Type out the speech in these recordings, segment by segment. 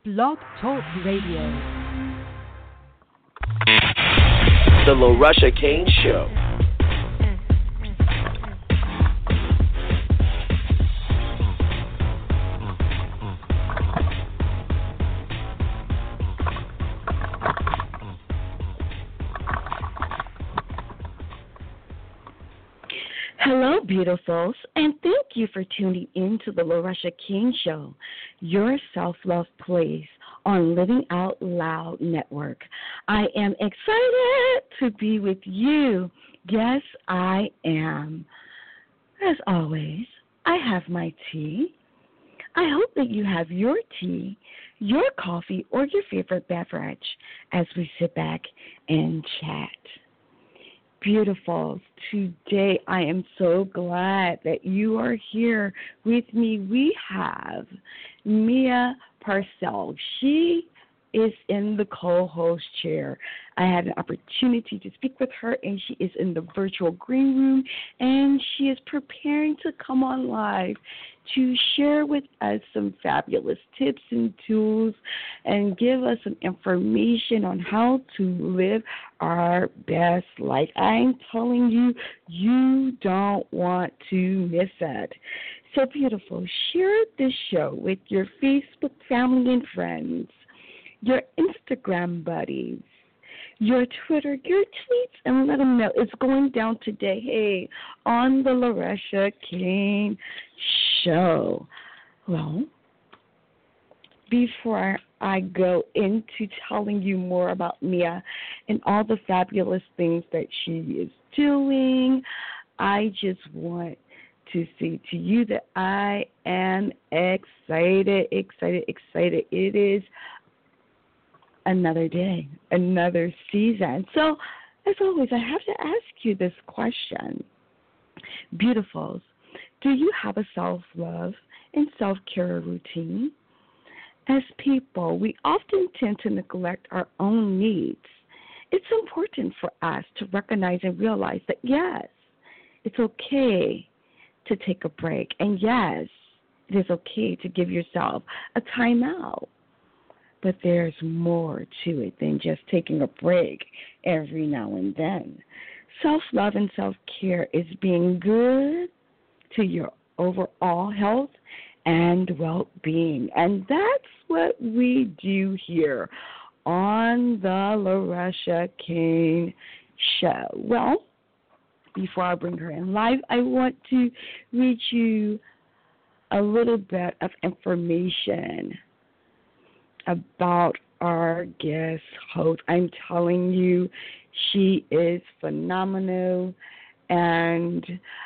Blog Talk Radio. The LaRusha Kane Show. Hello, beautifuls, and thank you for tuning in to the LaRusha King Show, your self-love place on Living Out Loud Network. I am excited to be with you. Yes, I am. As always, I have my tea. I hope that you have your tea, your coffee, or your favorite beverage as we sit back and chat. Beautiful. Today I am so glad that you are here with me. We have Mia Parcell. She is in the co-host chair. I had an opportunity to speak with her, and she is in the virtual green room, and she is preparing to come on live to share with us some fabulous tips and tools and give us some information on how to live our best life. I'm telling you, you don't want to miss it. So beautiful. Share this show with your Facebook family and friends, your Instagram buddies, your Twitter, your tweets, and let them know it's going down today. Hey, on the LaRusha Kane Show. Well, before I go into telling you more about Mia and all the fabulous things that she is doing, I just want to say to you that I am excited. It is another day, another season. So, as always, I have to ask you this question. Beautifuls, do you have a self-love and self-care routine? As people, we often tend to neglect our own needs. It's important for us to recognize and realize that, yes, it's okay to take a break. And yes, it is okay to give yourself a timeout. But there's more to it than just taking a break every now and then. Self-love and self-care is being good to your overall health and well-being. And that's what we do here on the LaRusha Kane Show. Well, before I bring her in live, I want to read you a little bit of information about our guest host. I'm telling you, she is phenomenal. And,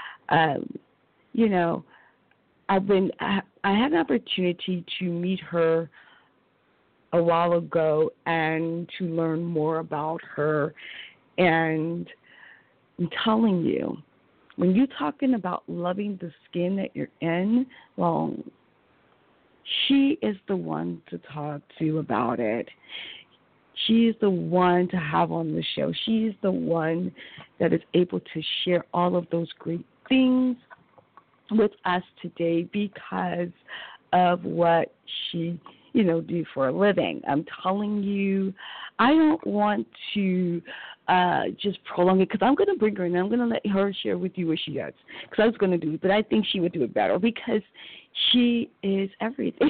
I had an opportunity to meet her a while ago and to learn more about her. And I'm telling you, when you're talking about loving the skin that you're in, well, she is the one to talk to about it. She is the one to have on the show. She is the one that is able to share all of those great things with us today because of what she, do for a living. I'm telling you, I don't want to just prolong it because I'm going to bring her in and I'm going to let her share with you what she does because I was going to do it, but I think she would do it better because she is everything.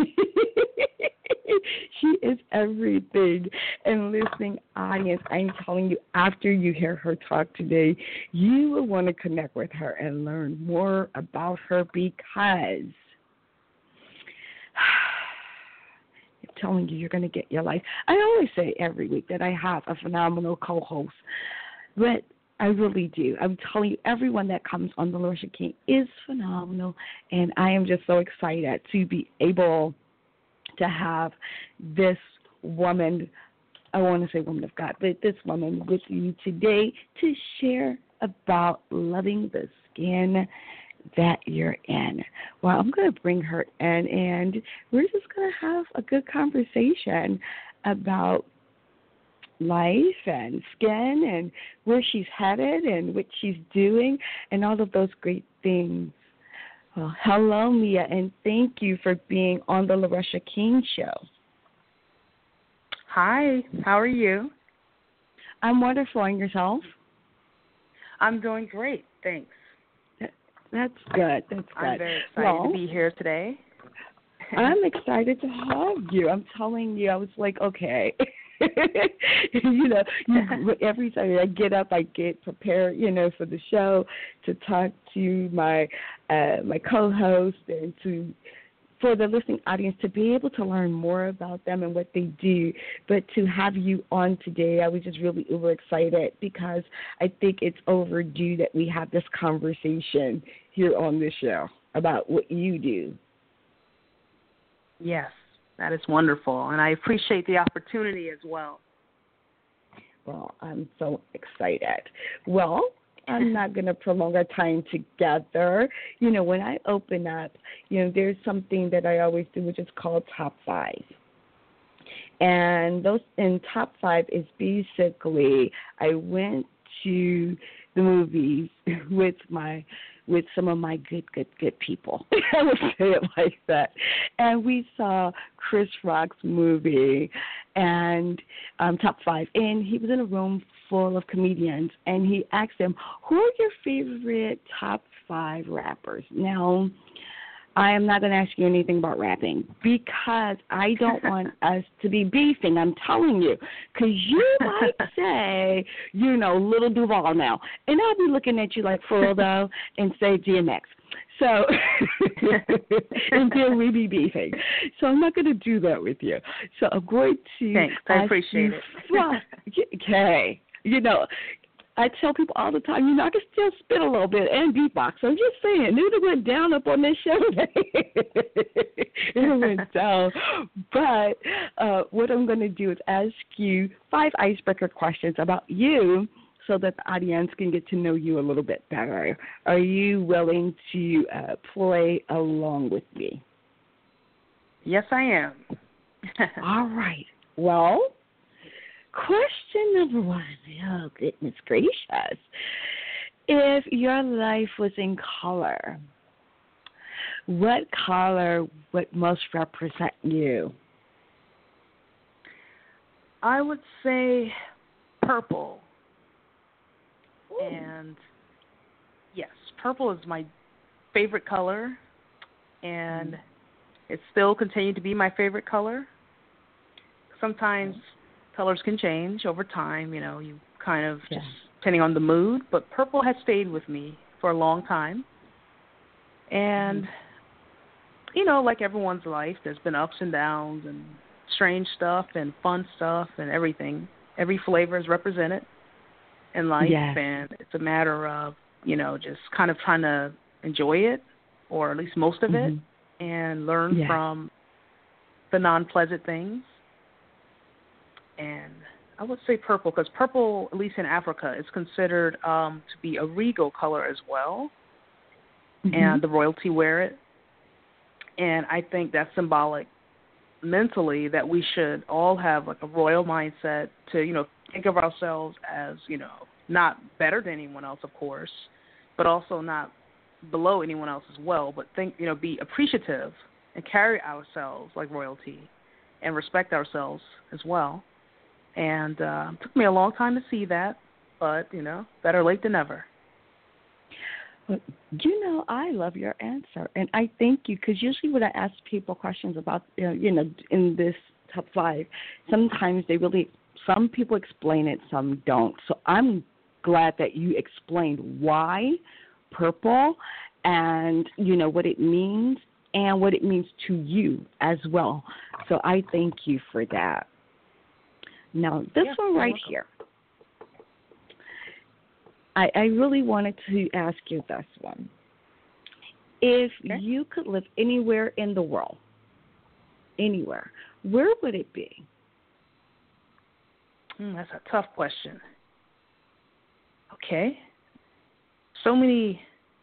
She is everything. And listening audience, I'm telling you, after you hear her talk today, you will want to connect with her and learn more about her because I'm telling you, you're going to get your life. I always say every week that I have a phenomenal co-host, but I really do. I'm telling you, everyone that comes on the LaRusha King is phenomenal, and I am just so excited to be able to have this woman, I want to say woman of God, but this woman with you today to share about loving the skin that you're in. Well, I'm going to bring her in, and we're just going to have a good conversation about life and skin and where she's headed and what she's doing and all of those great things. Well, hello, Mia, and thank you for being on the LaRusha King Show. Hi, how are you? I'm wonderful. And yourself? I'm doing great, thanks. That's good. That's good. I'm very excited to be here today. I'm excited to have you. I'm telling you, I was like, okay. Every time I get up, I get prepared, for the show, to talk to my co-host and for the listening audience to be able to learn more about them and what they do. But to have you on today, I was just really uber excited because I think it's overdue that we have this conversation here on this show about what you do. Yes, that is wonderful, and I appreciate the opportunity as well. Well, I'm so excited. Well, I'm not going to prolong our time together. When I open up, there's something that I always do, which is called Top 5. And those in Top 5 is basically I went to the movies with some of my good people. I would say it like that. And we saw Chris Rock's movie and Top 5. And he was in a room full of comedians. And he asked them, who are your favorite top 5 rappers? Now, I am not going to ask you anything about rapping because I don't want us to be beefing. I'm telling you. Because you might say, Little Duval now. And I'll be looking at you like Frodo and say DMX. So, and then we be beefing. So I'm not going to do that with you. So I'm going to Thanks. I appreciate it. Okay. I tell people all the time, I can still spit a little bit and beatbox. I'm just saying, it went down up on this show today. It went down. But what I'm going to do is ask you 5 icebreaker questions about you so that the audience can get to know you a little bit better. Are you willing to play along with me? Yes, I am. All right. Well, question number 1. Oh, goodness gracious. If your life was in color, what color would most represent you? I would say purple. Ooh. And yes, purple is my favorite color, and it still continued to be my favorite color. Sometimes colors can change over time, you kind of just depending on the mood, but purple has stayed with me for a long time. And, like everyone's life, there's been ups and downs and strange stuff and fun stuff and everything. Every flavor is represented in life, and it's a matter of, just kind of trying to enjoy it, or at least most of it, and learn from the non-pleasant things. And I would say purple, because purple, at least in Africa, is considered to be a regal color as well, and the royalty wear it. And I think that's symbolic mentally that we should all have like a royal mindset to, think of ourselves as, not better than anyone else, of course, but also not below anyone else as well, but think, be appreciative and carry ourselves like royalty and respect ourselves as well. And it took me a long time to see that, but, better late than never. I love your answer, and I thank you, because usually when I ask people questions about, in this top 5, sometimes some people explain it, some don't. So I'm glad that you explained why purple and, what it means and what it means to you as well. So I thank you for that. Now, this one right here. I really wanted to ask you this one. If you could live anywhere in the world, anywhere, where would it be? That's a tough question. Okay. So many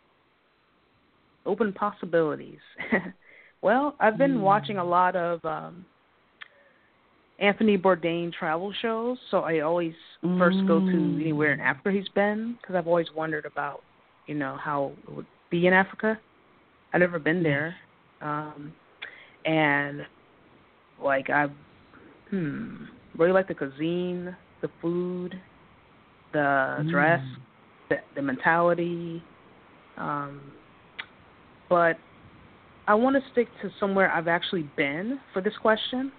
open possibilities. Well, I've been watching a lot of Anthony Bourdain travel shows, so I always first go to anywhere in Africa he's been, because I've always wondered about, how it would be in Africa. I've never been there. And, really like the cuisine, the food, the dress, the mentality. But I want to stick to somewhere I've actually been for this question.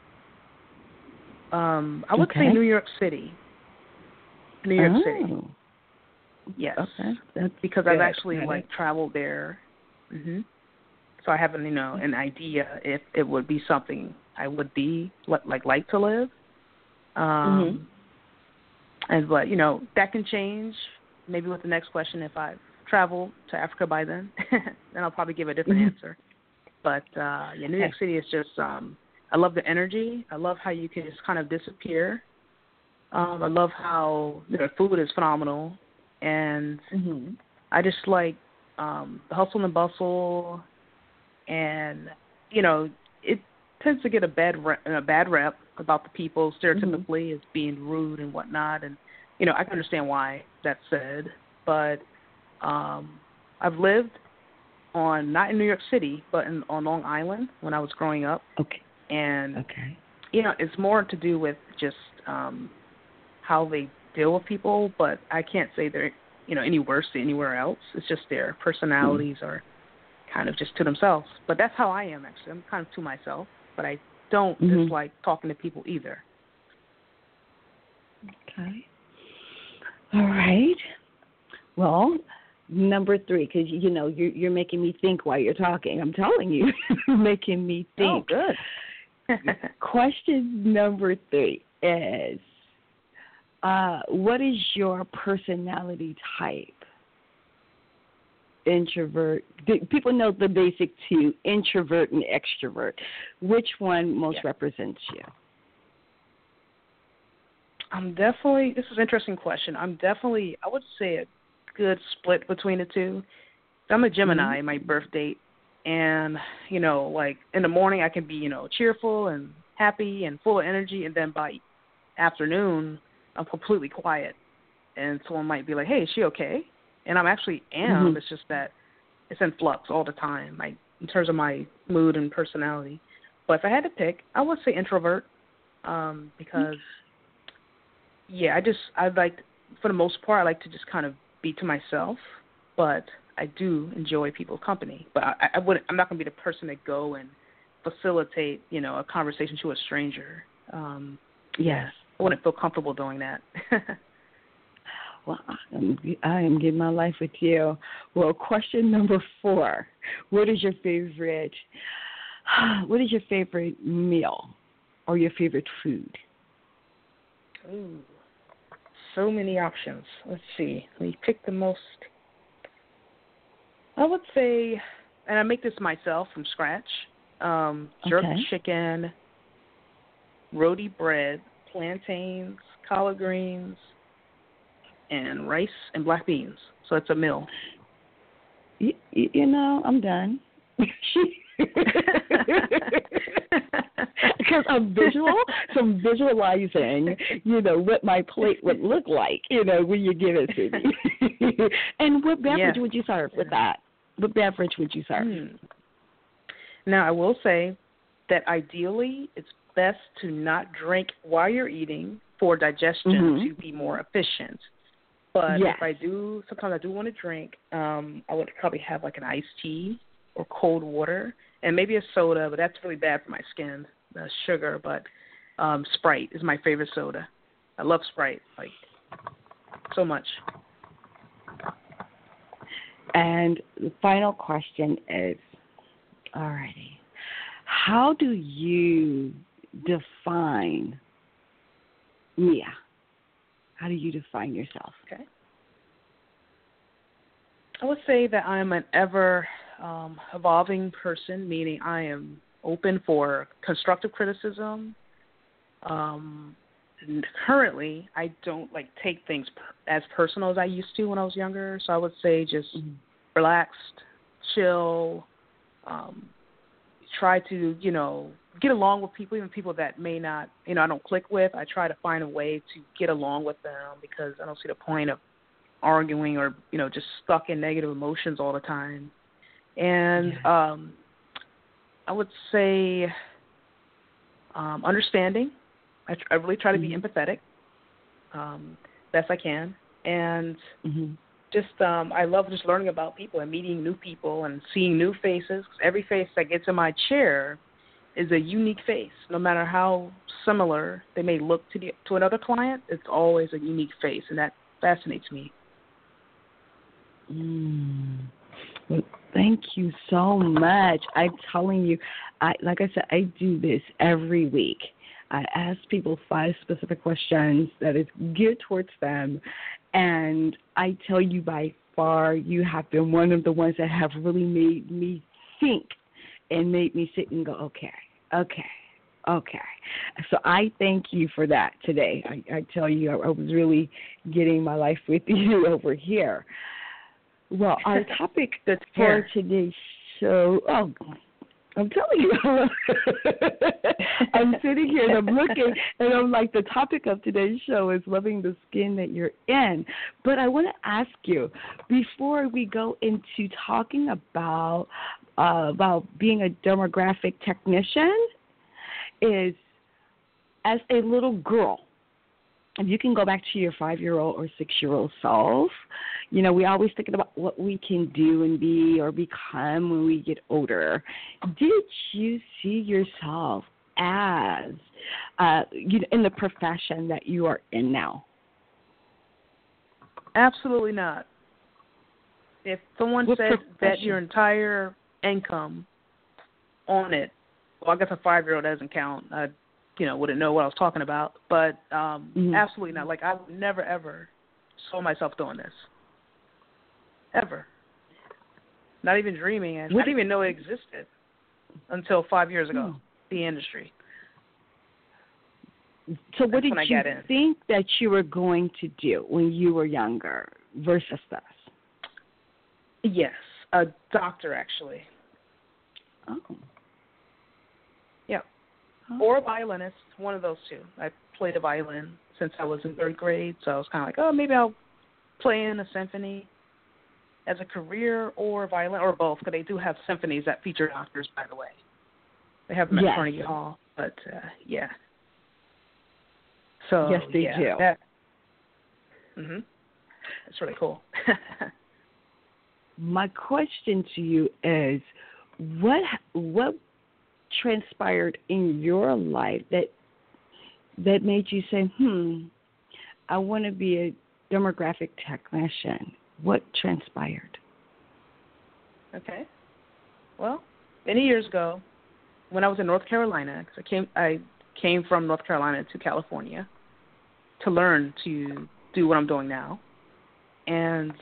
I would say New York City. New York City. Yes. Okay. That's because good. I've actually traveled there. So I have an idea if it would be something I would be like to live. And but that can change maybe with the next question if I travel to Africa by then. Then I'll probably give a different answer. But New York City is just I love the energy. I love how you can just kind of disappear. I love how the food is phenomenal, and I just like the hustle and bustle, and it tends to get a bad rep about the people stereotypically as being rude and whatnot, and I can understand why that's said, but I've lived not in New York City, but on Long Island when I was growing up. Okay. And it's more to do with just how they deal with people, but I can't say they're any worse than anywhere else. It's just their personalities are kind of just to themselves. But that's how I am actually. I'm kind of to myself, but I don't dislike talking to people either. Okay. All right. Well, number 3, because you're making me think while you're talking. I'm telling you, you're making me think. Oh, good. Question number 3 is, what is your personality type? Introvert. People know the basic 2, introvert and extrovert. Which one most represents you? This is an interesting question. I would say a good split between the 2. I'm a Gemini, my birth date. And, like in the morning I can be, cheerful and happy and full of energy. And then by afternoon, I'm completely quiet. And someone might be like, hey, is she okay? And I actually am. It's just that it's in flux all the time, in terms of my mood and personality. But if I had to pick, I would say introvert because, for the most part, I like to just kind of be to myself. But I do enjoy people's company, but I'm not going to be the person to go and facilitate, a conversation to a stranger. Yes. I wouldn't feel comfortable doing that. Well, I am giving my life with you. Well, question number 4: What is your favorite meal or your favorite food? Ooh, so many options. Let's see. Let me pick the most. I would say, and I make this myself from scratch, jerk chicken, roti bread, plantains, collard greens, and rice and black beans. So it's a meal. I'm done. Because I'm visualizing, what my plate would look like, when you give it to me. And what beverage would you serve with that? What beverage would you serve? Now, I will say that ideally it's best to not drink while you're eating for digestion to be more efficient. But if sometimes I do want to drink, I would probably have like an iced tea or cold water and maybe a soda, but that's really bad for my skin, sugar. But Sprite is my favorite soda. I love Sprite, so much. And the final question is, alrighty, how do you define Mia? How do you define yourself? Okay. I would say that I'm an ever evolving person, meaning I am open for constructive criticism. Currently, I don't take things as personal as I used to when I was younger. So I would say just relaxed, chill, try to, get along with people, even people that may not, I don't click with. I try to find a way to get along with them because I don't see the point of arguing or, just stuck in negative emotions all the time. And I would say understanding. I really try to be empathetic, best I can, and just I love just learning about people and meeting new people and seeing new faces. Every face that gets in my chair is a unique face. No matter how similar they may look to another client, it's always a unique face, and that fascinates me. Well, thank you so much. I'm telling you, like I said, I do this every week. I ask people 5 specific questions that is geared towards them, and I tell you by far you have been one of the ones that have really made me think and made me sit and go, okay. So I thank you for that today. I tell you, I was really getting my life with you over here. Well, our topic for today's show, I'm telling you, I'm sitting here and I'm looking and I'm like, the topic of today's show is loving the skin that you're in. But I want to ask you, before we go into talking about being a dermographic technician, is as a little girl, if you can go back to your 5-year-old or 6-year-old self, you know, we always thinking about what we can do and be or become when we get older. Did you see yourself as, in the profession that you are in now? Absolutely not. If someone said that your entire income on it, well, I guess a 5-year-old doesn't count. I, wouldn't know what I was talking about. But absolutely not. Like, I would never, ever saw myself doing this. Ever. Not even dreaming. I didn't even know it existed until 5 years ago, the industry. So what did you think that you were going to do when you were younger versus this? Yes, a doctor, actually. Oh. Yeah. Or a violinist, one of those two. I played the violin since I was in 3rd grade, so I was kind of like, maybe I'll play in a symphony as a career, or violin, or both, because they do have symphonies that feature doctors, by the way. They have them at Carnegie Hall, but, yeah. So, yes, they do. It's really cool. My question to you is, what transpired in your life that made you say, I want to be a demographic technician? What transpired? Okay. Well, many years ago, when I was in North Carolina, because I came from North Carolina to California to learn to do what I'm doing now. And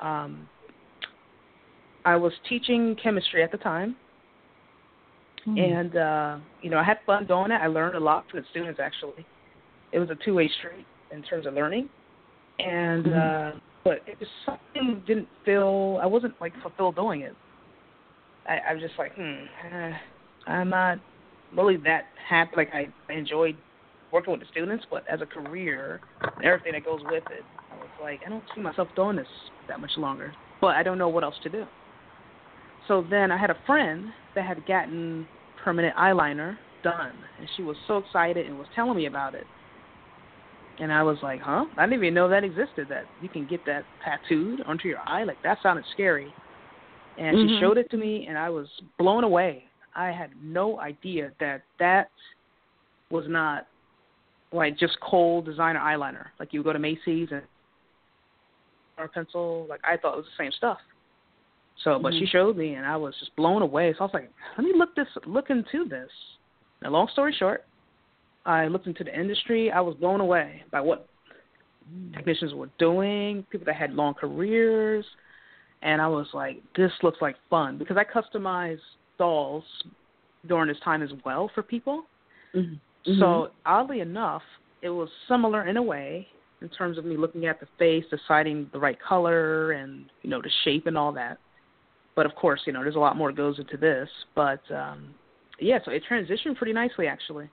I was teaching chemistry at the time. And, I had fun doing it. I learned a lot from the students, actually. It was a two-way street in terms of learning. And, but it was something didn't feel, I wasn't, fulfilled doing it. I was just like, I'm not really that happy. I enjoyed working with the students, but as a career and everything that goes with it, I was like, I don't see myself doing this that much longer. But I don't know what else to do. So then I had a friend that had gotten permanent eyeliner done, and she was so excited and was telling me about it. And I was like, I didn't even know that existed, that you can get that tattooed onto your eye. That sounded scary. And she showed it to me, and I was blown away. I had no idea that was not, just cold designer eyeliner. You go to Macy's and or pencil. I thought it was the same stuff. So, but she showed me, and I was just blown away. So I was like, let me look into this. Now, long story short, I looked into the industry. I was blown away by what technicians were doing, people that had long careers. And I was like, this looks like fun, because I customized dolls during this time as well for people. So oddly enough, it was similar in a way in terms of me looking at the face, deciding the right color and, the shape and all that. But, of course, there's a lot more that goes into this. But, so it transitioned pretty nicely, actually.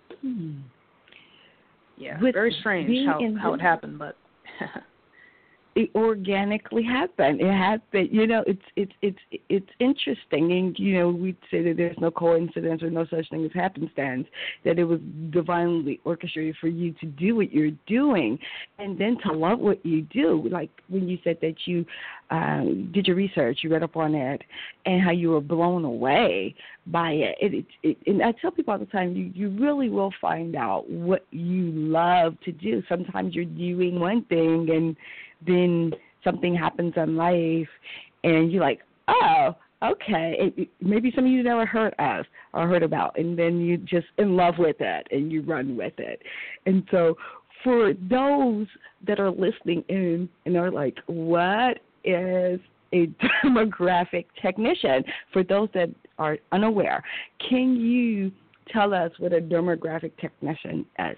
Yeah, very strange how it happened, but it organically happened. It happened. It's interesting, and we say that there's no coincidence or no such thing as happenstance. That it was divinely orchestrated for you to do what you're doing, and then to love what you do. Like when you said that you did your research, you read up on it, and how you were blown away by it. And I tell people all the time, you really will find out what you love to do. Sometimes you're doing one thing and then something happens in life, and you're like, oh, okay. Maybe some of you never heard of or heard about, and then you're just in love with it, and you run with it. And so for those that are listening in and are like, what is a dermographic technician? For those that are unaware, can you tell us what a dermographic technician is?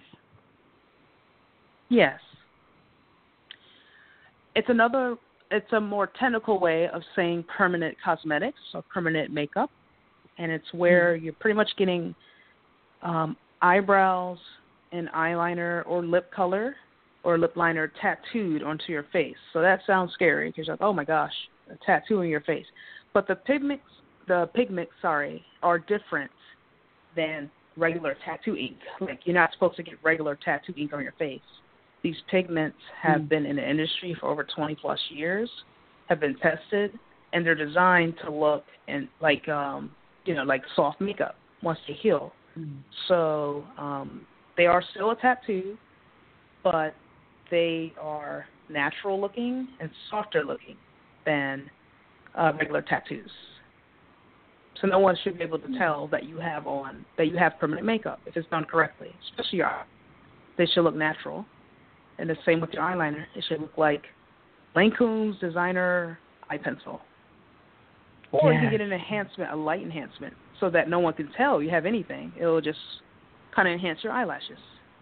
Yes. It's a more technical way of saying permanent cosmetics or permanent makeup, and it's where you're pretty much getting eyebrows and eyeliner or lip color or lip liner tattooed onto your face. So that sounds scary because you're like, oh my gosh, a tattoo on your face. But the pigments are different than regular tattoo ink. Like, you're not supposed to get regular tattoo ink on your face. These pigments have been in the industry for over 20 plus years, have been tested, and they're designed to look like soft makeup once they heal. So they are still a tattoo, but they are natural looking and softer looking than regular tattoos. So no one should be able to tell that you have permanent makeup if it's done correctly, especially your eyes. They should look natural. And the same with your eyeliner. It should look like Lancome's designer eye pencil. Or you can get an enhancement, a light enhancement, so that no one can tell you have anything. It will just kind of enhance your eyelashes.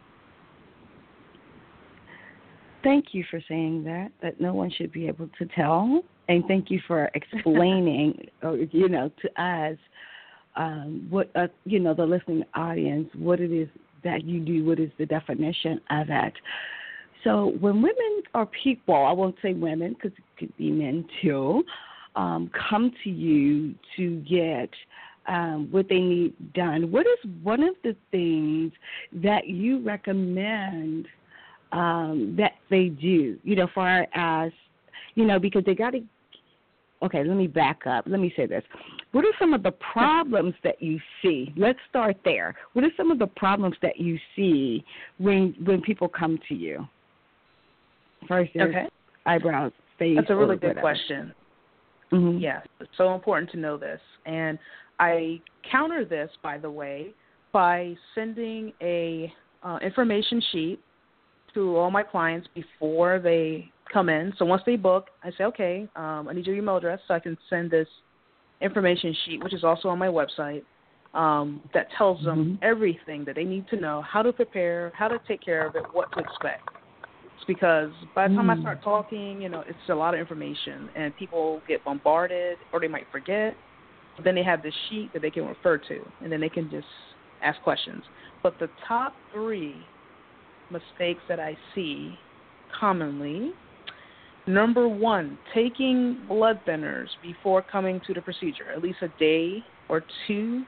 Thank you for saying that no one should be able to tell. And thank you for explaining, to us, what, the listening audience, what it is that you do, what is the definition of it. So when women or people, I won't say women because it could be men too, come to you to get what they need done, what is one of the things that you recommend that they do, far as, because they got to, okay, let me back up. Let me say this. What are some of the problems that you see? Let's start there. What are some of the problems that you see when people come to you? First, there's eyebrows, face. That's a really good whatever. question. Mm-hmm. Yes, it's so important to know this. And I counter this, by the way, by sending a information sheet to all my clients before they come in. So once they book, I say, okay, I need your email address so I can send this information sheet, which is also on my website, that tells them everything that they need to know, how to prepare, how to take care of it, what to expect. It's because by the time I start talking, it's a lot of information, and people get bombarded or they might forget. Then they have this sheet that they can refer to, and then they can just ask questions. But the top 3 mistakes that I see commonly, number 1, taking blood thinners before coming to the procedure, at least a day or 2.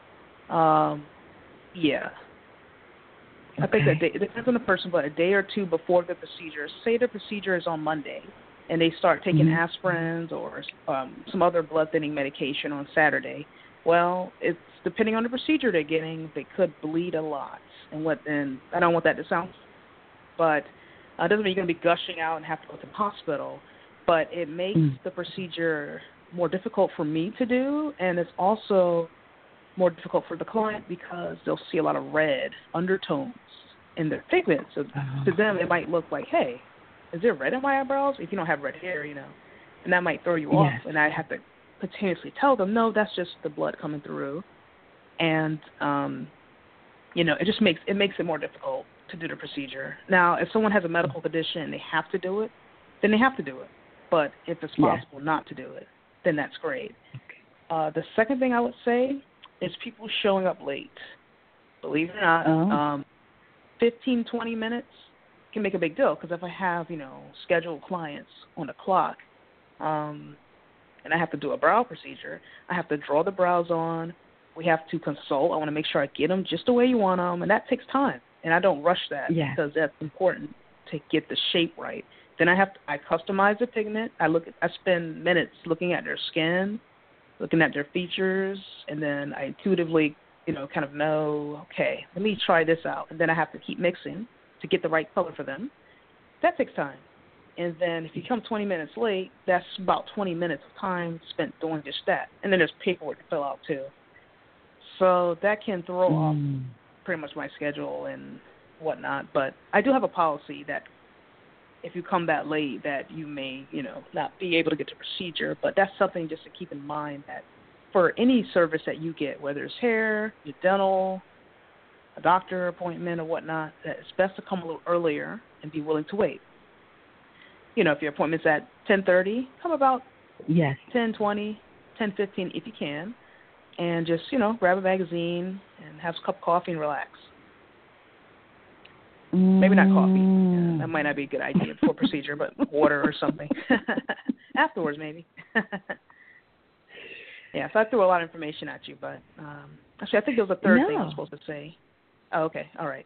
I think it depends on the person, but a day or 2 before the procedure. Say the procedure is on Monday, and they start taking aspirins or some other blood thinning medication on Saturday. Well, it's depending on the procedure they're getting, they could bleed a lot. And I don't want that to sound, but it doesn't mean you're going to be gushing out and have to go to the hospital. But it makes the procedure more difficult for me to do, and it's also more difficult for the client because they'll see a lot of red undertones in their pigment. So to them, it might look like, hey, is there red in my eyebrows? If you don't have red hair, and that might throw you off. And I have to continuously tell them, no, that's just the blood coming through. And, it makes it more difficult to do the procedure. Now, if someone has a medical condition and they have to do it, then they have to do it. But if it's possible not to do it, then that's great. Okay. The second thing I would say is people showing up late. Believe it or not, 15, 20 minutes can make a big deal because if I have, scheduled clients on the clock, and I have to do a brow procedure, I have to draw the brows on. We have to consult. I want to make sure I get them just the way you want them, and that takes time. And I don't rush that because that's important to get the shape right. Then I customize the pigment. I spend minutes looking at their skin, looking at their features, and then I intuitively, kind of know, okay, let me try this out. And then I have to keep mixing to get the right color for them. That takes time. And then if you come 20 minutes late, that's about 20 minutes of time spent doing just that. And then there's paperwork to fill out too. So that can throw off pretty much my schedule and whatnot. But I do have a policy that if you come that late that you may, not be able to get the procedure. But that's something just to keep in mind that for any service that you get, whether it's hair, your dental, a doctor appointment or whatnot, that it's best to come a little earlier and be willing to wait. If your appointment's at 10:30, come about 10:20, 10:15 if you can, and just, grab a magazine and have a cup of coffee and relax. Maybe not coffee. Yeah, that might not be a good idea before procedure, but water or something. Afterwards, maybe. Yeah, so I threw a lot of information at you, but actually I think there was a third thing I was supposed to say. Oh, okay. All right.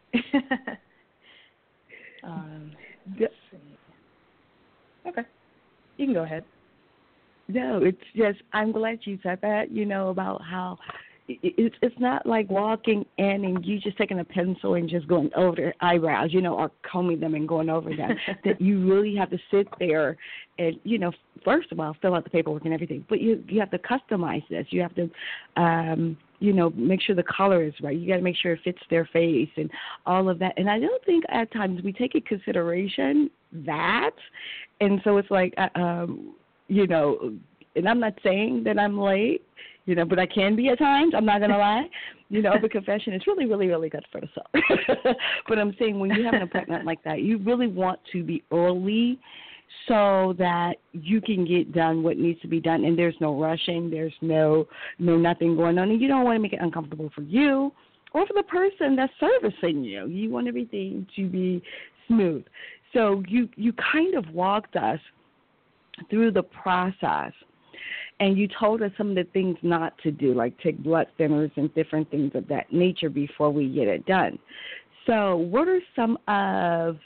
Let's see. Okay. You can go ahead. No, it's just, I'm glad you said that, about how it's not like walking in and you just taking a pencil and just going over their eyebrows, or combing them and going over them. That you really have to sit there and, first of all, fill out the paperwork and everything. But you have to customize this. You have to, make sure the color is right. You got to make sure it fits their face and all of that. And I don't think at times we take in consideration that. And so it's like, and I'm not saying that I'm late, but I can be at times. I'm not going to lie. The confession is really, really, really good for the soul. But I'm saying when you have an appointment like that, you really want to be early so that you can get done what needs to be done, and there's no rushing, there's no nothing going on, and you don't want to make it uncomfortable for you or for the person that's servicing you. You want everything to be smooth. So you kind of walked us through the process, and you told us some of the things not to do, like take blood thinners and different things of that nature before we get it done. So what are some of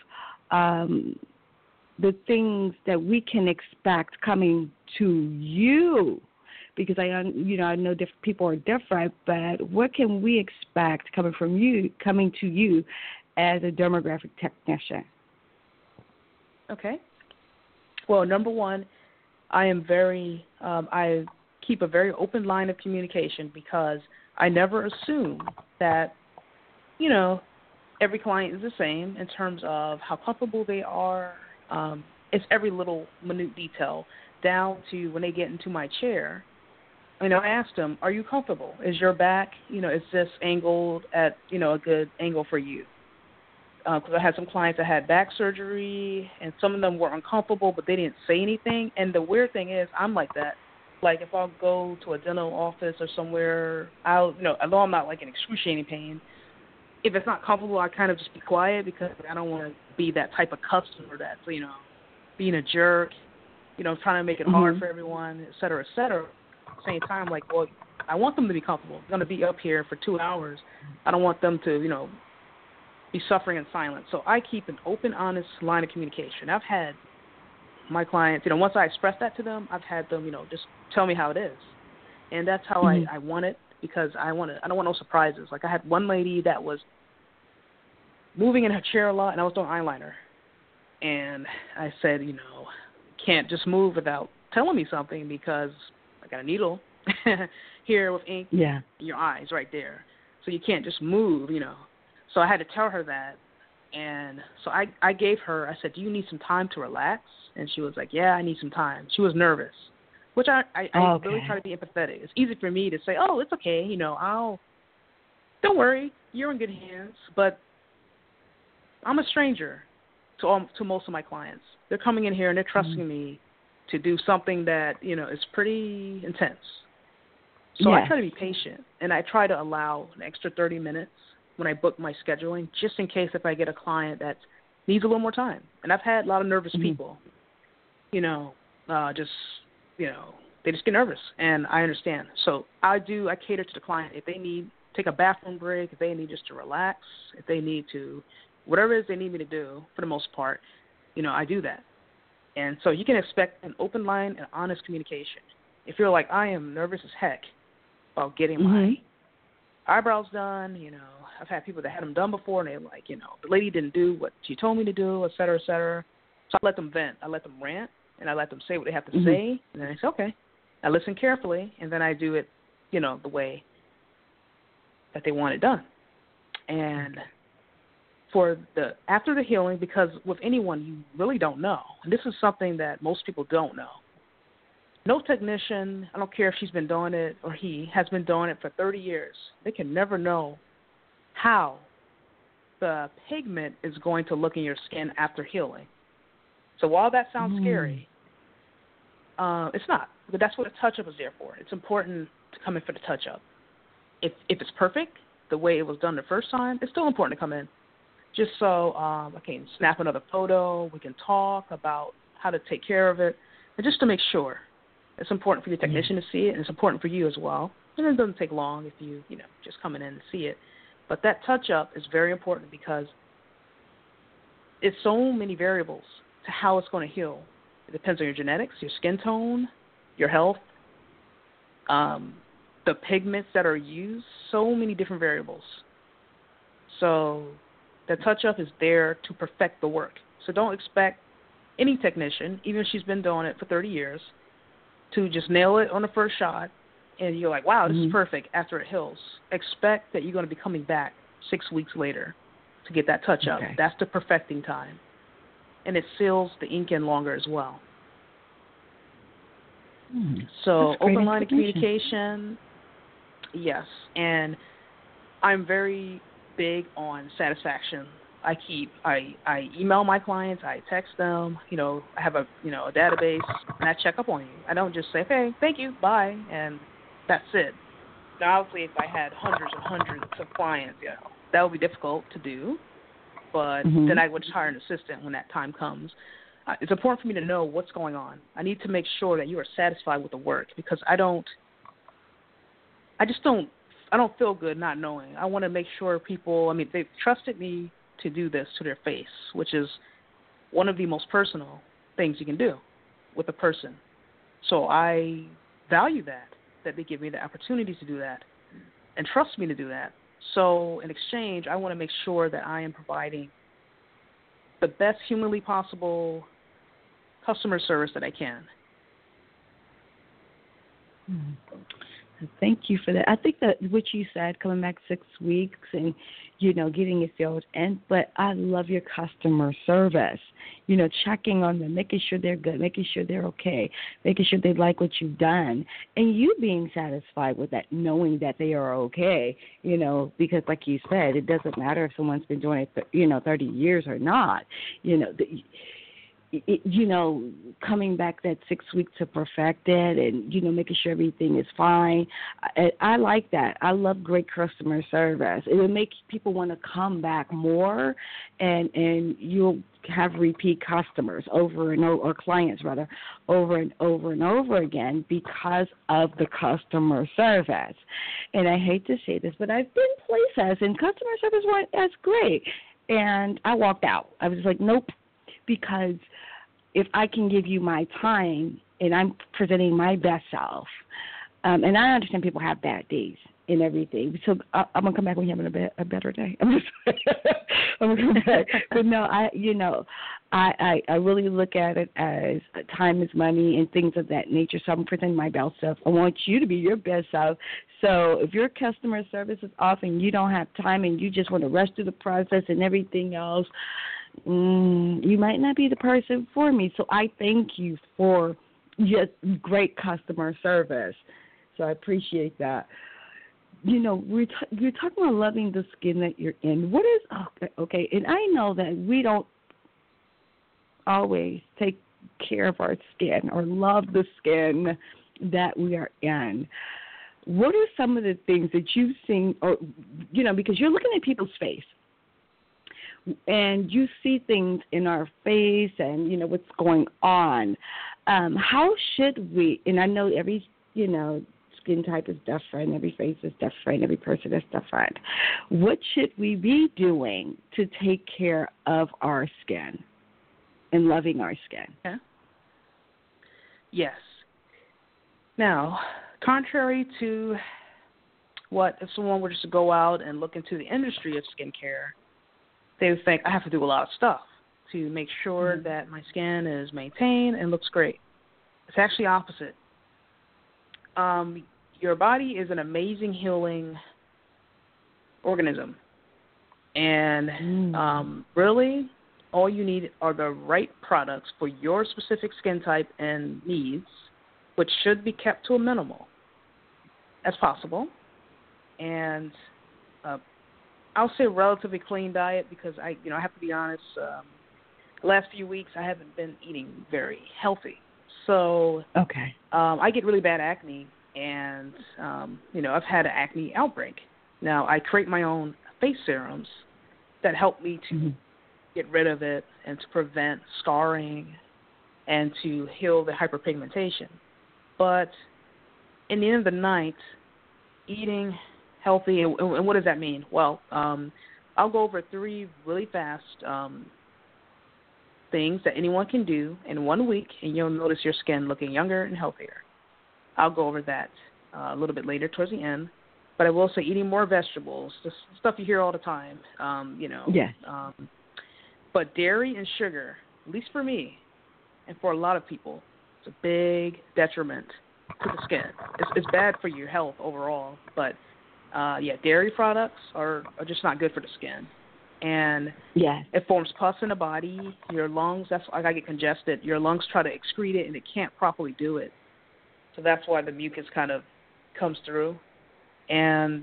the things that we can expect coming to you? Because I know different people are different, but what can we expect coming to you as a dermographic technician? Okay. Well, number one, I keep a very open line of communication because I never assume that, every client is the same in terms of how comfortable they are. It's every little minute detail down to when they get into my chair. I asked them, are you comfortable? Is your back, is this angled at, a good angle for you? Because I had some clients that had back surgery, and some of them were uncomfortable, but they didn't say anything. And the weird thing is, I'm like that. Like, if I'll go to a dental office or somewhere, although I'm not, like, in excruciating pain, if it's not comfortable, I kind of just be quiet because I don't want to be that type of customer that's, being a jerk, trying to make it hard for everyone, et cetera, et cetera. At the same time, like, well, I want them to be comfortable. I'm going to be up here for 2 hours. I don't want them to, be suffering in silence. So I keep an open, honest line of communication. I've had my clients, once I express that to them, I've had them, just tell me how it is. And that's how I want it because I don't want no surprises. Like I had one lady that was moving in her chair a lot, and I was doing eyeliner. And I said, can't just move without telling me something because I got a needle here with ink in your eyes right there. So you can't just move, So I had to tell her that. And so I gave her, I said, do you need some time to relax? And she was like, yeah, I need some time. She was nervous, which I really try to be empathetic. It's easy for me to say, oh, it's okay, don't worry, you're in good hands. But I'm a stranger to most of my clients. They're coming in here and they're trusting me to do something that, is pretty intense. So I try to be patient, and I try to allow an extra 30 minutes when I book my scheduling, just in case if I get a client that's, needs a little more time. And I've had a lot of nervous people, they just get nervous, and I understand. So I cater to the client. If they need take a bathroom break, if they need just to relax, if they need to, whatever it is they need me to do, for the most part, I do that. And so you can expect an open line and honest communication. If you're like, I am nervous as heck about getting my eyebrows done, I've had people that had them done before, and they're like, the lady didn't do what she told me to do, et cetera, et cetera. So I let them vent. I let them rant, and I let them say what they have to say, and then I say, okay. I listen carefully, and then I do it, the way that they want it done. And after the healing, because with anyone you really don't know, and this is something that most people don't know. No technician, I don't care if she's been doing it or he has been doing it for 30 years, they can never know how the pigment is going to look in your skin after healing. So while that sounds scary, it's not. But that's what a touch-up is there for. It's important to come in for the touch-up. If it's perfect, the way it was done the first time, it's still important to come in. Just so I can snap another photo, we can talk about how to take care of it, and just to make sure. It's important for your technician to see it, and it's important for you as well. And it doesn't take long if you, just coming in and see it. But that touch-up is very important because it's so many variables to how it's going to heal. It depends on your genetics, your skin tone, your health, the pigments that are used, so many different variables. So the touch-up is there to perfect the work. So don't expect any technician, even if she's been doing it for 30 years, to just nail it on the first shot, and you're like, wow, this is perfect after it heals. Expect that you're going to be coming back 6 weeks later to get that touch-up. Okay. That's the perfecting time. And it seals the ink in longer as well. So open line of communication, yes. And I'm very big on satisfaction. I email my clients, I text them, I have a database, and I check up on you. I don't just say, okay, thank you, bye, and that's it. Now, obviously, if I had hundreds and hundreds of clients, that would be difficult to do, but then I would just hire an assistant when that time comes. It's important for me to know what's going on. I need to make sure that you are satisfied with the work, because I don't feel good not knowing. I want to make sure people, they've trusted me to do this to their face, which is one of the most personal things you can do with a person. So I value that they give me the opportunity to do that and trust me to do that. So in exchange, I want to make sure that I am providing the best humanly possible customer service that I can. Thank you for that. I think that what you said, coming back 6 weeks and, getting it filled in, but I love your customer service, checking on them, making sure they're good, making sure they're okay, making sure they like what you've done, and you being satisfied with that, knowing that they are okay, because like you said, it doesn't matter if someone's been doing it, 30 years or not, coming back that 6 weeks to perfect it and, making sure everything is fine. I like that. I love great customer service. It will make people want to come back more, and you'll have repeat customers over and over, or clients rather, over and over and over again because of the customer service. And I hate to say this, but I've been places and customer service weren't as great. And I walked out. I was like, nope. Because if I can give you my time and I'm presenting my best self, and I understand people have bad days and everything, so I'm going to come back when you're having a better day. I'm going to come back. But no, I really look at it as time is money and things of that nature, so I'm presenting my best self. I want you to be your best self. So if your customer service is off and you don't have time and you just want to rush through the process and everything else, you might not be the person for me. So I thank you for your great customer service. So I appreciate that. You're talking about loving the skin that you're in. What is, okay, and I know that we don't always take care of our skin or love the skin that we are in. What are some of the things that you've seen, or, because you're looking at people's face? and you see things in our face and, what's going on. How should we, and I know every, skin type is different, every face is different, every person is different. What should we be doing to take care of our skin and loving our skin? Yeah. Yes. Now, contrary to what if someone were just to go out and look into the industry of skincare, they would think I have to do a lot of stuff to make sure that my skin is maintained and looks great. It's actually opposite. Your body is an amazing healing organism. And really, all you need are the right products for your specific skin type and needs, which should be kept to a minimal as possible. And I'll say relatively clean diet because I have to be honest. The last few weeks I haven't been eating very healthy, so okay. I get really bad acne, and I've had an acne outbreak. Now I create my own face serums that help me to get rid of it and to prevent scarring and to heal the hyperpigmentation. But in the end of the night, eating healthy, and what does that mean? Well, I'll go over 3 really fast things that anyone can do in 1 week, and you'll notice your skin looking younger and healthier. I'll go over that a little bit later towards the end. But I will say eating more vegetables, the stuff you hear all the time, Yes. But dairy and sugar, at least for me and for a lot of people, it's a big detriment to the skin. It's bad for your health overall, but dairy products are just not good for the skin. And it forms pus in the body, your lungs, that's why I get congested. Your lungs try to excrete it, and it can't properly do it. So that's why the mucus kind of comes through. And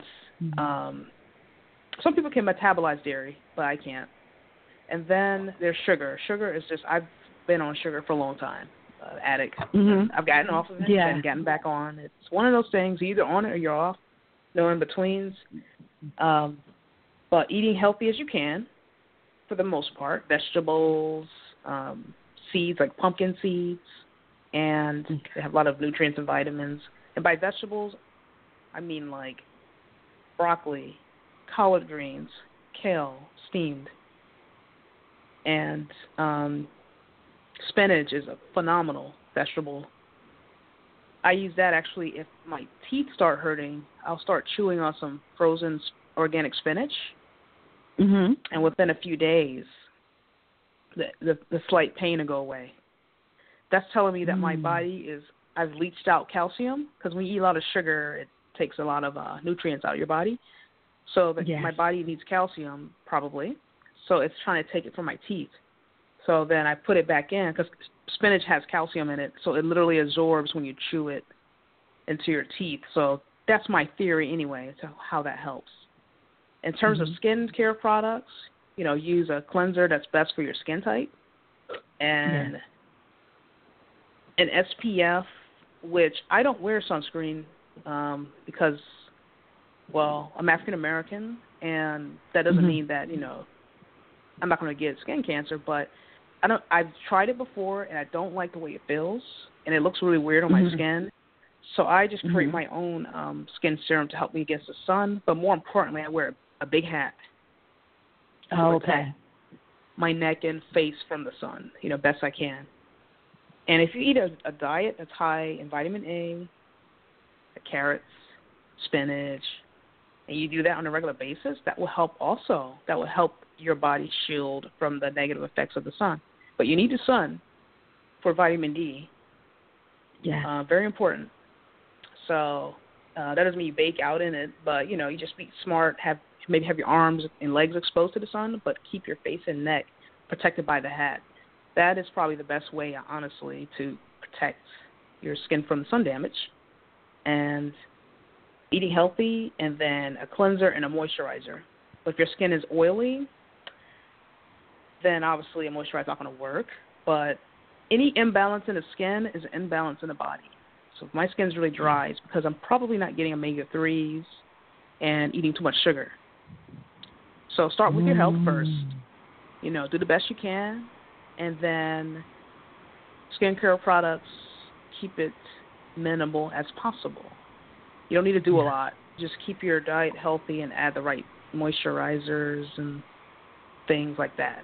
some people can metabolize dairy, but I can't. And then there's sugar. Sugar is just, I've been on sugar for a long time, addict. I've gotten off of it and gotten back on. It's one of those things, you're either on it or you're off, no in-betweens. But eating healthy as you can, for the most part, vegetables, seeds like pumpkin seeds, and they have a lot of nutrients and vitamins. And by vegetables, I mean like broccoli, collard greens, kale, steamed. And spinach is a phenomenal vegetable. I use that actually if my teeth start hurting. I'll start chewing on some frozen organic spinach. And within a few days, the slight pain will go away. That's telling me that my body I've leached out calcium, because when you eat a lot of sugar, it takes a lot of nutrients out of your body. So my body needs calcium, probably. So it's trying to take it from my teeth. So then I put it back in, because spinach has calcium in it, so it literally absorbs when you chew it into your teeth. So that's my theory anyway, to how that helps. In terms of skin care products, use a cleanser that's best for your skin type. And an SPF, which I don't wear sunscreen because, well, I'm African American, and that doesn't mean that, I'm not going to get skin cancer, but I've tried it before, and I don't like the way it feels, and it looks really weird on my skin. So I just create my own skin serum to help me against the sun, but more importantly, I wear a big hat. To protect my neck and face from the sun, best I can. And if you eat a diet that's high in vitamin A, carrots, spinach, and you do that on a regular basis, that will help also. That will help your body shield from the negative effects of the sun. But you need the sun for vitamin D. Very important. So that doesn't mean you bake out in it, but, you just be smart, maybe have your arms and legs exposed to the sun, but keep your face and neck protected by the hat. That is probably the best way, honestly, to protect your skin from sun damage. And eating healthy, and then a cleanser and a moisturizer. But if your skin is oily, then obviously a moisturizer is not going to work. But any imbalance in the skin is an imbalance in the body. So if my skin's really dry, it's because I'm probably not getting omega-3s and eating too much sugar. So start with your health first. do the best you can, and then skincare products, keep it minimal as possible. You don't need to do a lot. Just keep your diet healthy and add the right moisturizers and things like that.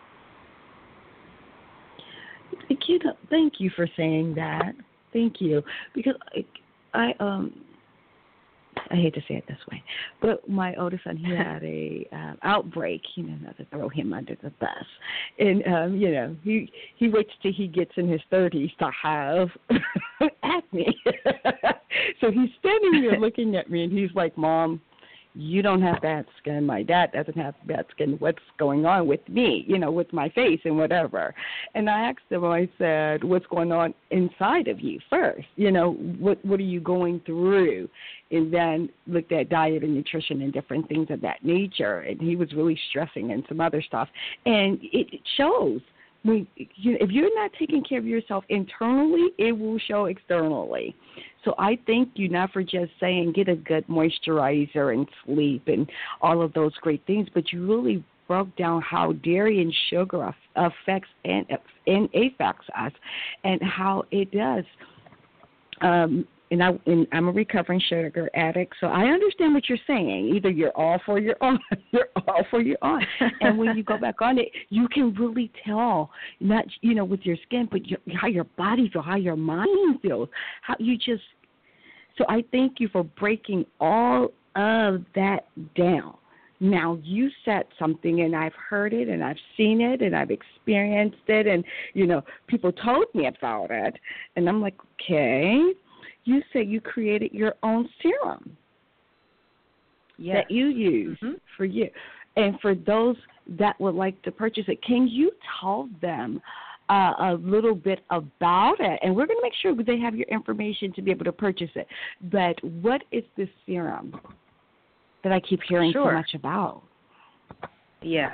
Thank you for saying that. Thank you, because I hate to say it this way, but my oldest son, he had a outbreak. Not to throw him under the bus, and he waits till he gets in his 30s to have acne. So he's standing there looking at me, and he's like, "Mom, you don't have bad skin. My dad doesn't have bad skin. What's going on with me, with my face and whatever?" And I asked him, I said, "What's going on inside of you first? What are you going through?" And then looked at diet and nutrition and different things of that nature. And he was really stressing and some other stuff. And it shows. If you're not taking care of yourself internally, it will show externally. So I thank you not for just saying get a good moisturizer and sleep and all of those great things, but you really broke down how dairy and sugar affects us and how it does. And I'm a recovering sugar addict, so I understand what you're saying. Either you're off or you're on. You're off or you're on. And when you go back on it, you can really tell, not with your skin, but how your body feels, how your mind feels, how you just. So I thank you for breaking all of that down. Now, you said something, and I've heard it, and I've seen it, and I've experienced it, and, people told me about it. And I'm like, okay. You say you created your own serum that you use for you. And for those that would like to purchase it, can you tell them a little bit about it? And we're going to make sure they have your information to be able to purchase it. But what is this serum that I keep hearing so much about? Yes.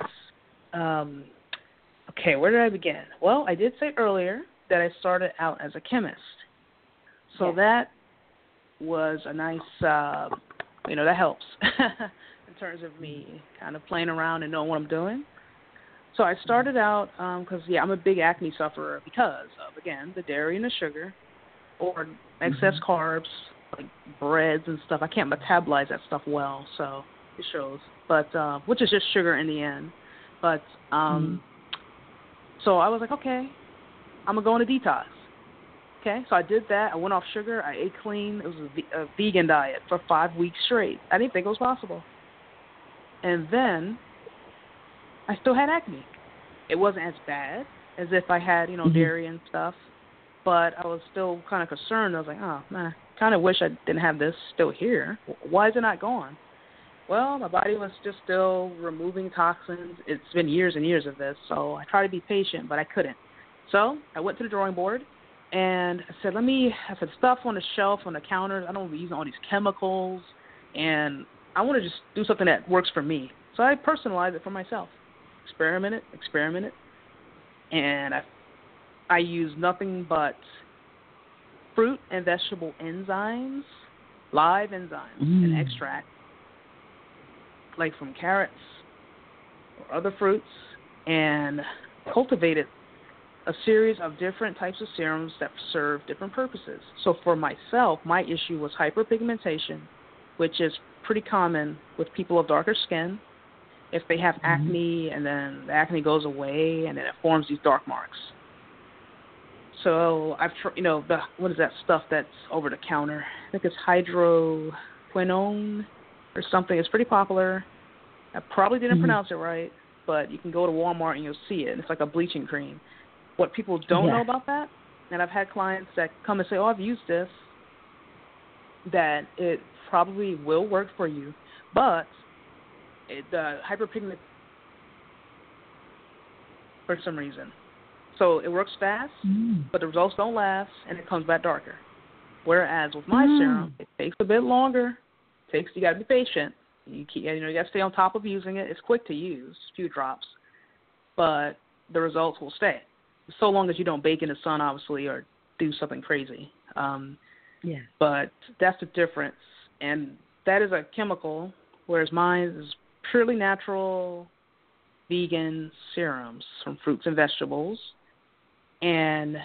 Okay, where did I begin? Well, I did say earlier that I started out as a chemist. So that was a nice, that helps in terms of me kind of playing around and knowing what I'm doing. So I started out because, I'm a big acne sufferer because of, again, the dairy and the sugar or excess carbs, like breads and stuff. I can't metabolize that stuff well, so it shows. But which is just sugar in the end. But so I was like, okay, I'm going to go on a detox. Okay, so I did that. I went off sugar. I ate clean. It was a vegan diet for 5 weeks straight. I didn't think it was possible. And then I still had acne. It wasn't as bad as if I had, dairy and stuff, but I was still kind of concerned. I was like, oh, man, kind of wish I didn't have this still here. Why is it not gone? Well, my body was just still removing toxins. It's been years and years of this, so I tried to be patient, but I couldn't. So I went to the drawing board. And I said, stuff on the shelf, on the counters, I don't be using all these chemicals, and I want to just do something that works for me. So I personalized it for myself. Experiment it, and I use nothing but fruit and vegetable enzymes, live enzymes, and extract, like from carrots or other fruits, and cultivated a series of different types of serums that serve different purposes. So for myself, my issue was hyperpigmentation, which is pretty common with people of darker skin. If they have acne and then the acne goes away and then it forms these dark marks. So I've what is that stuff that's over the counter? I think it's hydroquinone or something. It's pretty popular. I probably didn't pronounce it right, but you can go to Walmart and you'll see it. It's like a bleaching cream. What people don't know about that, and I've had clients that come and say, I've used this, that it probably will work for you, but the hyperpigment for some reason. So it works fast, but the results don't last, and it comes back darker. Whereas with my serum, it takes a bit longer. You got to be patient. You got to stay on top of using it. It's quick to use, a few drops, but the results will stay. So long as you don't bake in the sun, obviously, or do something crazy. But that's the difference. And that is a chemical, whereas mine is purely natural, vegan serums from fruits and vegetables. And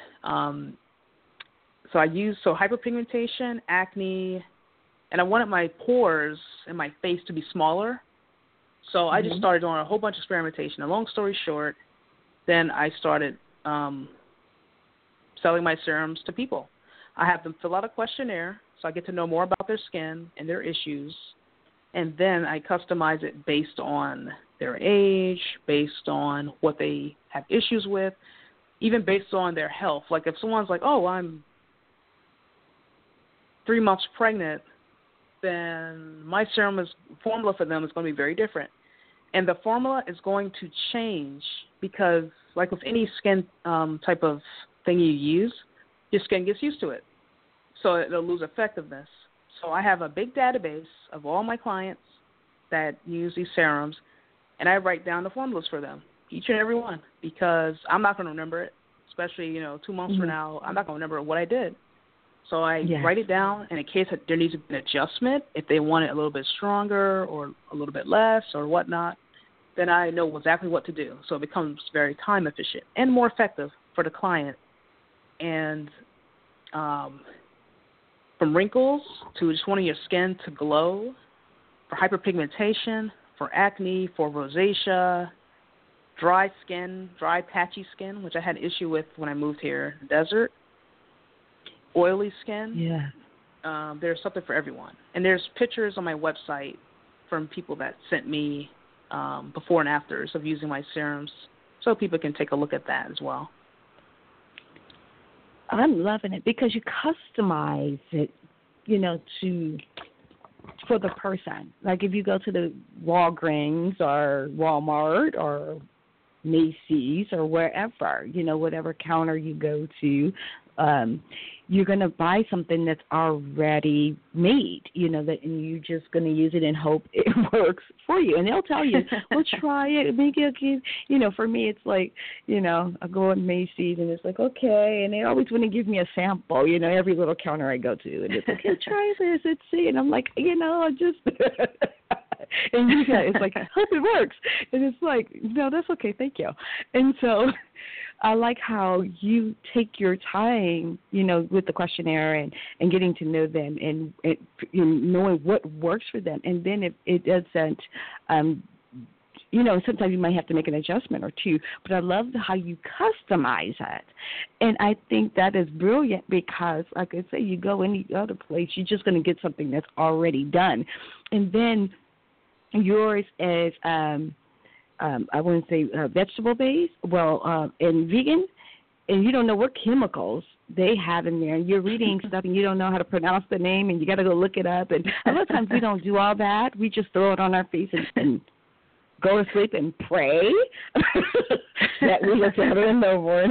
so hyperpigmentation, acne, and I wanted my pores in my face to be smaller. So I just started doing a whole bunch of experimentation. And long story short, then I started selling my serums to people. I have them fill out a questionnaire so I get to know more about their skin and their issues. And then I customize it based on their age, based on what they have issues with, even based on their health. Like if someone's like, oh, I'm 3 months pregnant, then my formula for them is going to be very different. And the formula is going to change because, like with any skin type of thing you use, your skin gets used to it. So it'll lose effectiveness. So I have a big database of all my clients that use these serums, and I write down the formulas for them, each and every one, because I'm not going to remember it, especially, 2 months from now. I'm not going to remember what I did. So I write it down, and in case there needs to be an adjustment, if they want it a little bit stronger or a little bit less or whatnot, then I know exactly what to do. So it becomes very time efficient and more effective for the client. And from wrinkles to just wanting your skin to glow, for hyperpigmentation, for acne, for rosacea, dry skin, dry patchy skin, which I had an issue with when I moved here in the desert, oily skin. Yeah. There's something for everyone. And there's pictures on my website from people that sent me before and afters of using my serums, so people can take a look at that as well. I'm loving it because you customize it, for the person. Like if you go to the Walgreens or Walmart or Macy's or wherever, whatever counter you go to, you're going to buy something that's already made, and you're just going to use it and hope it works for you. And they'll tell you, well, try it. Make it, for me, it's like, I go in Macy's and it's like, okay. And they always want to give me a sample, every little counter I go to. And it's like, hey, try this, let's see. And I'm like, just... And it's like, hope it works. And it's like, no, that's okay, thank you. And so I like how you take your time, with the questionnaire and getting to know them and knowing what works for them. And then if it doesn't, sometimes you might have to make an adjustment or two, but I love how you customize it. And I think that is brilliant because, like I say, you go any other place, you're just going to get something that's already done. And then yours is, I wouldn't say vegetable-based, and vegan, and you don't know what chemicals they have in there. And you're reading stuff and you don't know how to pronounce the name and you got to go look it up. And a lot of times we don't do all that. We just throw it on our face and go to sleep and pray that we look better in the morning.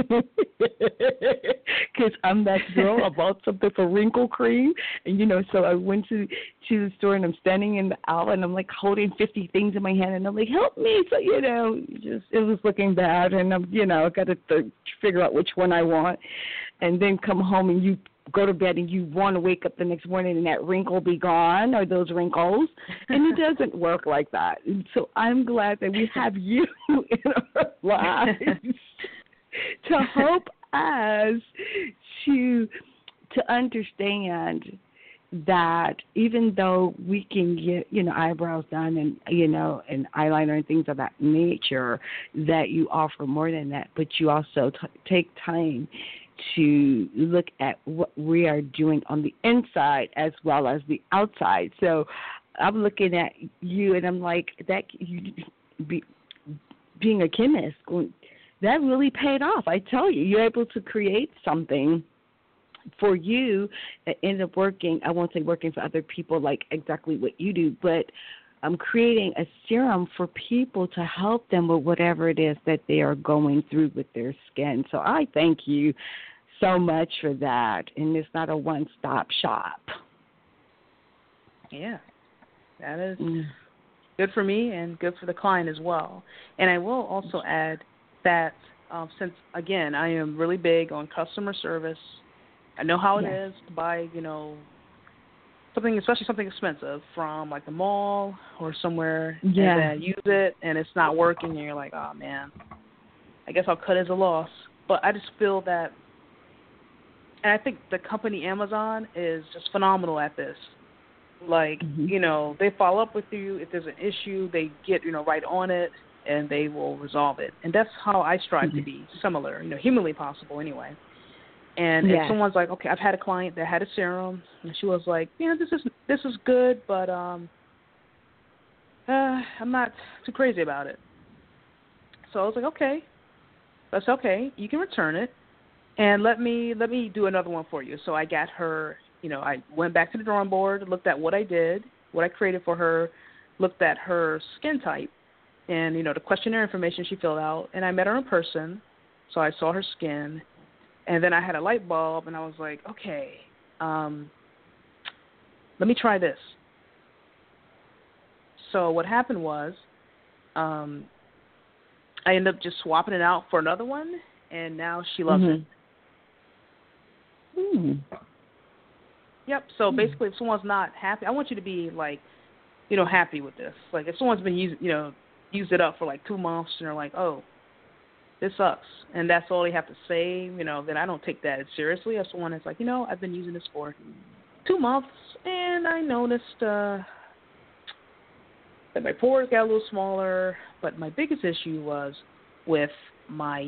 Because I'm that girl. I bought something for wrinkle cream. And, so I went to the store and I'm standing in the aisle and I'm like holding 50 things in my hand and I'm like, help me. So, it was looking bad. And I'm, got to figure out which one I want. And then come home and you go to bed and you want to wake up the next morning and that wrinkle be gone or those wrinkles. And it doesn't work like that. And so I'm glad that we have you in our lives to help us to understand that even though we can get, eyebrows done and, and eyeliner and things of that nature, that you offer more than that, but you also take time to look at what we are doing on the inside as well as the outside. So I'm looking at you and I'm like, that being a chemist, that really paid off. I tell you, you're able to create something for you that ended up working. I won't say working for other people like exactly what you do, but I'm creating a serum for people to help them with whatever it is that they are going through with their skin. So I thank you so much for that. And it's not a one-stop shop. Yeah, that is good for me and good for the client as well. And I will also add that since, again, I am really big on customer service, I know how it is to buy, especially something expensive from like the mall or somewhere, Yeah. and then use it and it's not working, and you're like, oh man, I guess I'll cut it as a loss. But I just feel that, and I think the company Amazon is just phenomenal at this. Like, they follow up with you. If there's an issue, they get, right on it, and they will resolve it. And that's how I strive to be, similar, humanly possible anyway. And if someone's like, okay, I've had a client that had a serum, and she was like, yeah, this is good, but I'm not too crazy about it. So I was like, okay, that's okay. You can return it, and let me do another one for you. So I got her, I went back to the drawing board, looked at what I did, what I created for her, looked at her skin type, and, the questionnaire information she filled out, and I met her in person, so I saw her skin. And then I had a light bulb, and I was like, okay, let me try this. So what happened was I ended up just swapping it out for another one, and now she loves it. Yep. So basically, if someone's not happy, I want you to be, like, happy with this. Like, if someone's been used it up for, like, 2 months, and they're like, oh, this sucks, and that's all they have to say, then I don't take that seriously. If someone is like, I've been using this for 2 months, and I noticed that my pores got a little smaller, but my biggest issue was with my,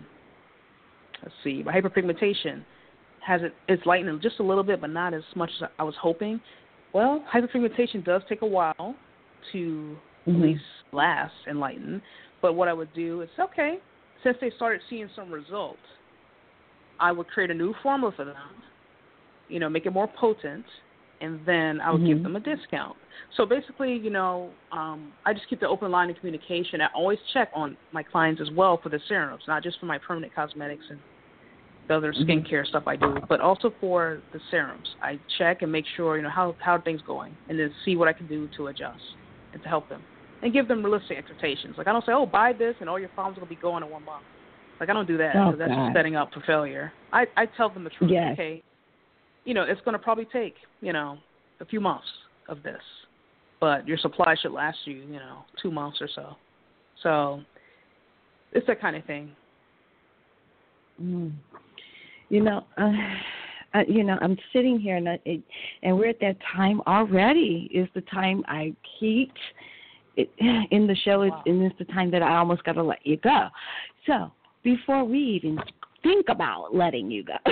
my hyperpigmentation. It's lightening just a little bit, but not as much as I was hoping. Well, hyperpigmentation does take a while to at least last and lighten, but what I would do is, okay, since they started seeing some results, I would create a new formula for them, make it more potent, and then I would give them a discount. So basically, I just keep the open line of communication. I always check on my clients as well for the serums, not just for my permanent cosmetics and the other skincare stuff I do, but also for the serums. I check and make sure, how are things going, and then see what I can do to adjust and to help them. And give them realistic expectations. Like, I don't say, oh, buy this and all your problems will be gone in 1 month. Like, I don't do that because that's just setting up for failure. I tell them the truth. Yes. Okay, it's going to probably take, a few months of this, but your supply should last you, 2 months or so. So it's that kind of thing. I'm sitting here and we're at that time already. Is the time I peaked in the show, and it's the time that I almost got to let you go. So before we even think about letting you go,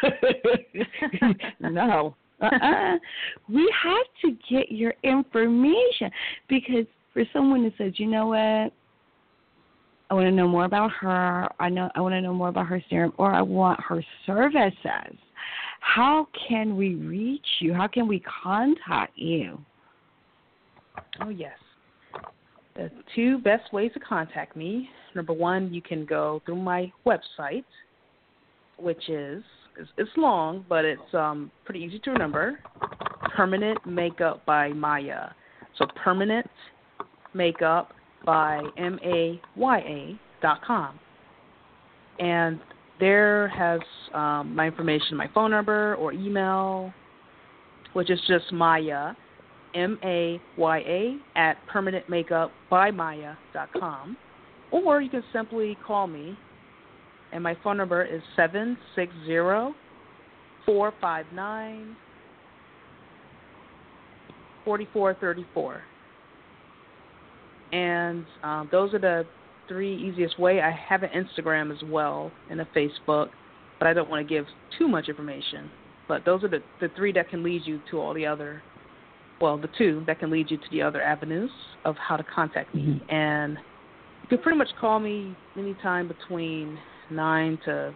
no, we have to get your information, because for someone that says, you know what, I want to know more about her, I want to know more about her serum, or I want her services, how can we reach you? How can we contact you? Oh, yes. The 2 best ways to contact me. Number 1, you can go through my website, which is, it's long, but it's pretty easy to remember, Permanent Makeup by Maya. So Permanent Makeup by MAYA.com. And there has my information, my phone number or email, which is just Maya, MAYA at permanentmakeupbymaya.com, or you can simply call me, and my phone number is 760-459-4434. And those are the 3 easiest ways. I have an Instagram as well and a Facebook, but I don't want to give too much information. But those are the 3 that can lead you to all the other, the 2 that can lead you to the other avenues of how to contact me. And you can pretty much call me anytime between 9 to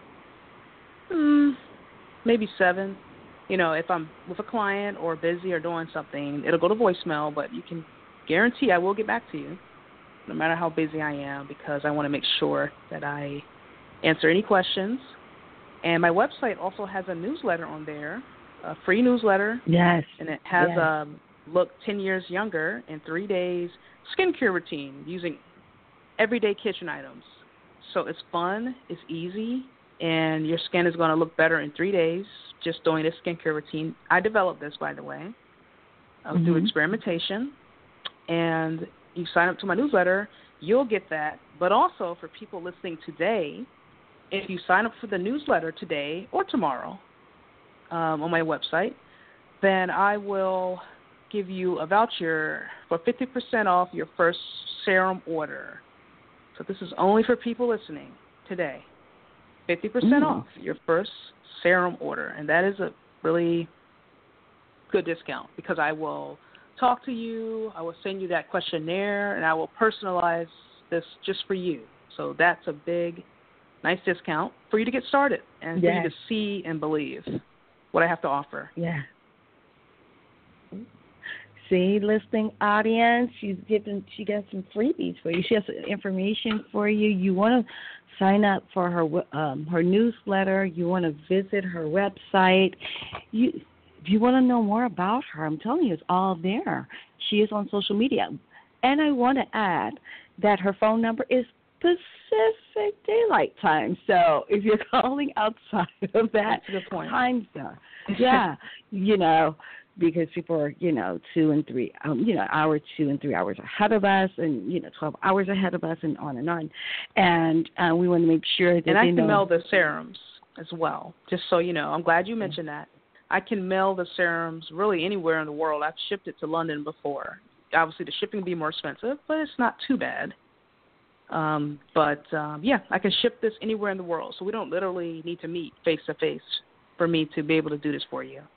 maybe 7. If I'm with a client or busy or doing something, it'll go to voicemail, but you can guarantee I will get back to you no matter how busy I am, because I want to make sure that I answer any questions. And my website also has a newsletter on there, a free newsletter. Yes. And it has look 10 years younger in 3 days skincare routine using everyday kitchen items. So it's fun, it's easy, and your skin is going to look better in 3 days just doing this skincare routine. I developed this, by the way. I'll do experimentation, and you sign up to my newsletter, you'll get that. But also for people listening today, if you sign up for the newsletter today or tomorrow on my website, then I will give you a voucher for 50% off your first serum order. So this is only for people listening today. 50% off your first serum order. And that is a really good discount because I will talk to you, I will send you that questionnaire, and I will personalize this just for you. So that's a big, nice discount for you to get started and for you to see and believe what I have to offer. Yeah. See, listening audience, she got some freebies for you. She has information for you. You want to sign up for her newsletter. You want to visit her website. If you want to know more about her, I'm telling you, it's all there. She is on social media. And I want to add that her phone number is Pacific Daylight Time. So if you're calling outside of that time zone, because people are, 2 and 3, hour 2 and 3 hours ahead of us, and 12 hours ahead of us, and on. And we want to make sure that I can mail the serums as well. Just so you know, I'm glad you mentioned that. I can mail the serums really anywhere in the world. I've shipped it to London before. Obviously, the shipping will be more expensive, but it's not too bad. I can ship this anywhere in the world, so we don't literally need to meet face to face for me to be able to do this for you.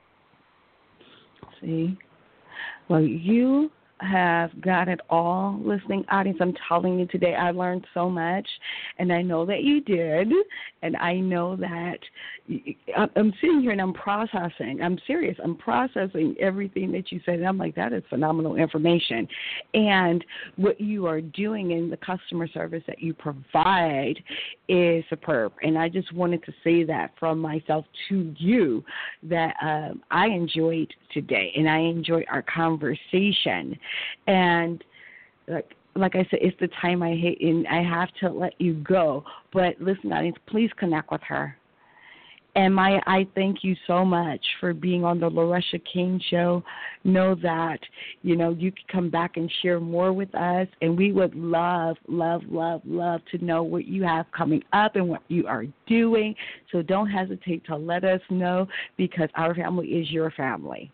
See? Well, you have got it all, listening audience. I'm telling you today, I learned so much, and I know that you did, and I know that I'm sitting here and I'm processing. I'm serious. I'm processing everything that you said, and I'm like, that is phenomenal information. And what you are doing in the customer service that you provide is superb, and I just wanted to say that from myself to you, that I enjoyed today, and I enjoyed our conversation. And like I said, it's the time I hate, and I have to let you go. But listen, audience, please connect with her. And I thank you so much for being on the LaRusha King Show. Know that, you can come back and share more with us, and we would love, love, love, love to know what you have coming up and what you are doing. So don't hesitate to let us know, because our family is your family.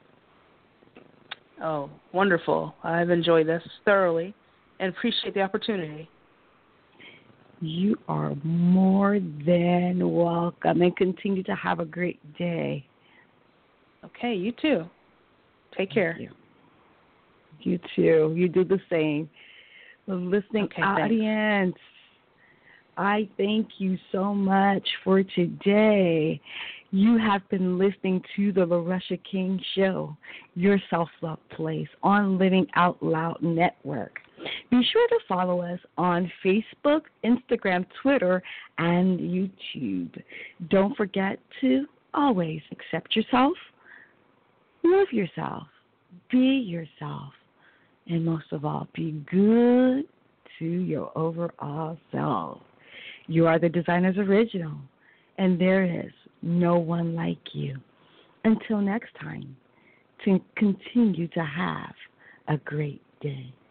Oh, wonderful. I've enjoyed this thoroughly and appreciate the opportunity. You are more than welcome, and continue to have a great day. Okay, you too. Take care. You too. You do the same. The listening audience, thanks. I thank you so much for today. You have been listening to the LaRusha King Show, your self-love place on Living Out Loud Network. Be sure to follow us on Facebook, Instagram, Twitter, and YouTube. Don't forget to always accept yourself, love yourself, be yourself, and most of all, be good to your overall self. You are the designer's original, and there is no one like you. Until next time, to continue to have a great day.